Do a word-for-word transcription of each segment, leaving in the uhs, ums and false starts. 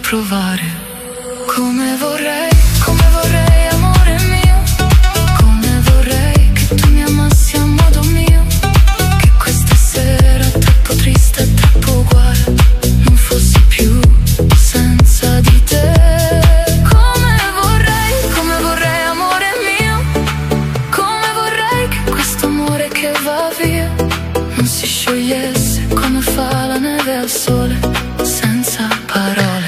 provare. Come vorrei, come vorrei, amore mio, come vorrei che tu mi amassi a modo mio, che questa sera troppo triste e troppo uguale non fosse più senza di te. Come vorrei, come vorrei, amore mio, come vorrei che questo amore che va via non si sciogliesse come fa la neve al sole, senza parole.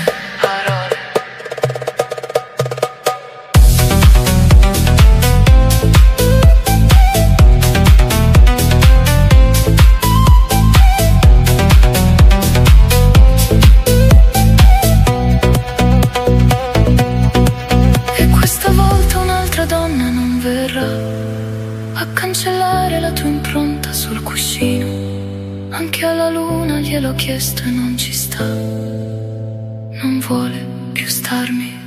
E questa volta un'altra donna non verrà a cancellare la tua impronta sul cuscino. Anche alla luna gliel'ho chiesto e non ci sta, non vuole più starmi